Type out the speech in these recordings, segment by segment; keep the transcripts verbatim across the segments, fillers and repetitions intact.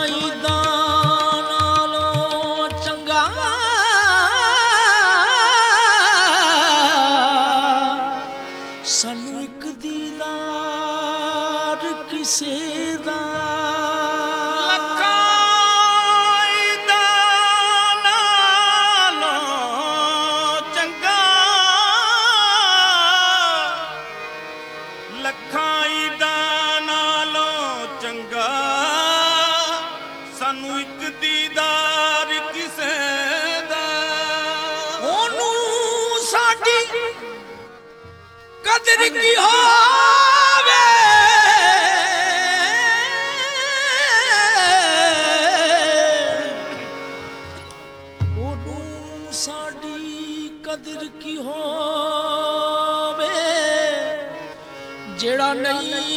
ਈਦਾਂ ਨਾਲੋਂ ਚੰਗਾ ਸਾਨੂੰ ਇੱਕ ਦੀਦਾਰ ਕਿਸੇ ਦਾ ਸਾਨੂੰ ਇੱਕ ਦੀਦਾਰ ਕਿਸੇ ਦਾ ਉਹਨੂੰ ਸਾਡੀ ਕਦਰ ਕੀ ਹੋਵੇ ਉਹਨੂੰ ਸਾਡੀ ਕਦਰ ਕੀ ਹੋਵੇ ਜਿਹੜਾ ਨਹੀਂ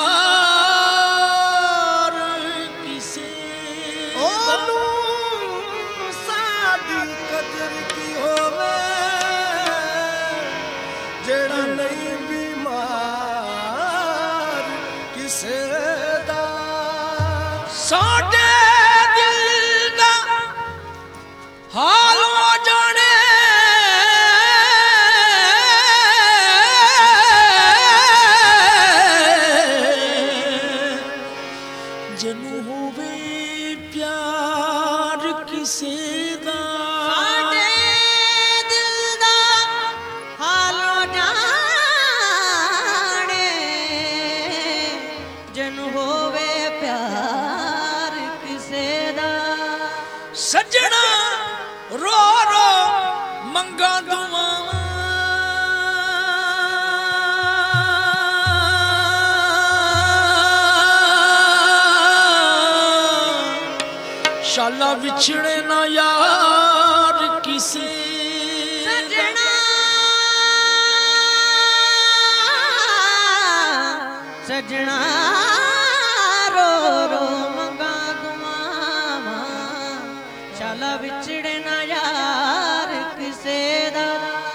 ਬਿਮਾਰ ਕਿਸੇ ਉਹਨੂੰ ਸਾਡੀ ਕਦਰ ਕੀ ਹੋਵੇ ਜਿਹੜਾ ਨਹੀਂ ਬਿਮਾਰ ਕਿਸੇ ਦਾ ਸਾਡੇ ਦਿਲ ਦਾ ਹਾਲ ਹੋ ਜਾਣੇ ਜਿਹਨੂੰ ਹੋਵੇ ਪਿਆਰ ਕਿਸੇ ਦਾ ਸਾਡੇ ਦਿਲ ਦਾ ਹਾਲ ਜਾਣੇ ਜਿਹਨੂੰ ਹੋਵੇ ਪਿਆਰ ਕਿਸੇ ਦਾ ਸੱਜਣਾ ਰੋ ਰੋ ਮੰਗਾਂ ਦੁਆਵਾਂ ਸ਼ਾਲਾ ਵਿਛੜੇ ਨਾ ਯਾਰ ਕਿਸੇ ਸਜਣਾ ਸਜਣਾ ਰੋ ਰੋ ਮੰਗਾਂ ਦੁਆਵਾਂ ਸ਼ਾਲਾ ਵਿਛੜੇ ਨਾ ਯਾਰ ਕਿਸੇ ਦਾ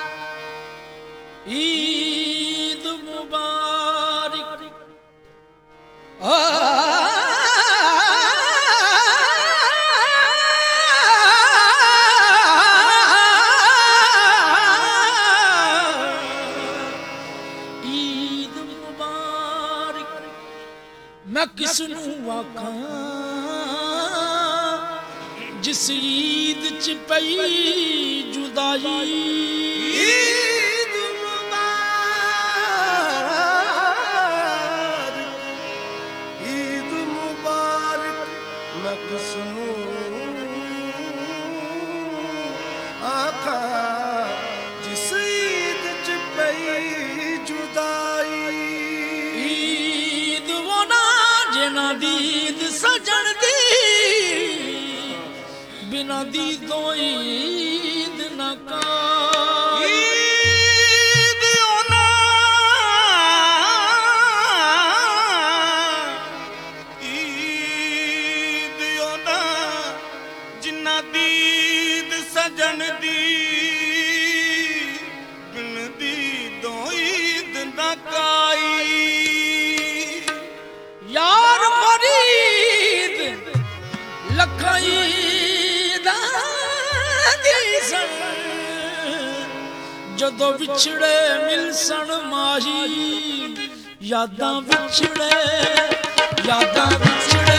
ਈਦ ਮੁਬਾਰਕ ਆ मैं किसनू आखां जिस ईद च पई जुदाई ईद मुबारक ईद मुबारक मैं किसनू आखां जिस ईद च पई जुदाई जिना दीद सजन दी बिना दीदों ईद न का ईद ओना ईद ओना जिना दीद सजन दी बिन दीदों ईद न काई यार फरीद लखाई दा दिसन जदों विछड़े मिलसन माही यादां विछड़े यादां विछड़े